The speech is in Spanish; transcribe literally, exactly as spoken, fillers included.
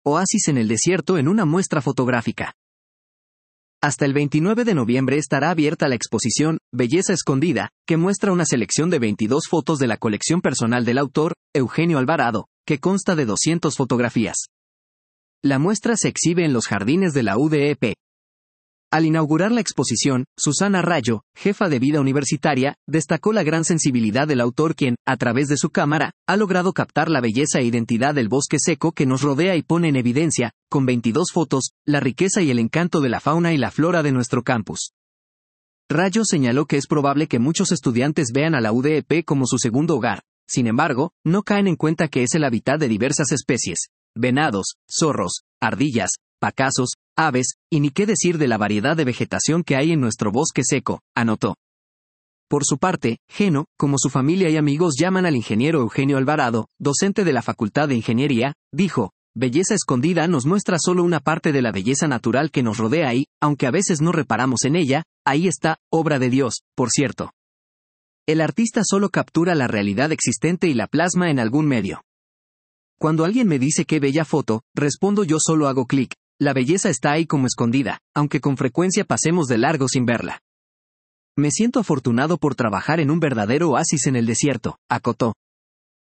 Oasis en el desierto en una muestra fotográfica. Hasta el veintinueve de noviembre estará abierta la exposición Belleza Escondida, que muestra una selección de veintidós fotos de la colección personal del autor, Eugenio Alvarado, que consta de doscientas fotografías. La muestra se exhibe en los jardines de la U D E P. Al inaugurar la exposición, Susana Rayo, jefa de vida universitaria, destacó la gran sensibilidad del autor quien, a través de su cámara, ha logrado captar la belleza e identidad del bosque seco que nos rodea y pone en evidencia, con veintidós fotos, la riqueza y el encanto de la fauna y la flora de nuestro campus. Rayo señaló que es probable que muchos estudiantes vean a la U D E P como su segundo hogar, sin embargo, no caen en cuenta que es el hábitat de diversas especies, venados, zorros, ardillas, pacazos, aves, y ni qué decir de la variedad de vegetación que hay en nuestro bosque seco, anotó. Por su parte, Geno, como su familia y amigos llaman al ingeniero Eugenio Alvarado, docente de la Facultad de Ingeniería, dijo, Belleza Escondida nos muestra solo una parte de la belleza natural que nos rodea y, aunque a veces no reparamos en ella, ahí está, obra de Dios, por cierto. El artista solo captura la realidad existente y la plasma en algún medio. Cuando alguien me dice qué bella foto, respondo yo solo hago clic. La belleza está ahí como escondida, aunque con frecuencia pasemos de largo sin verla. Me siento afortunado por trabajar en un verdadero oasis en el desierto, acotó.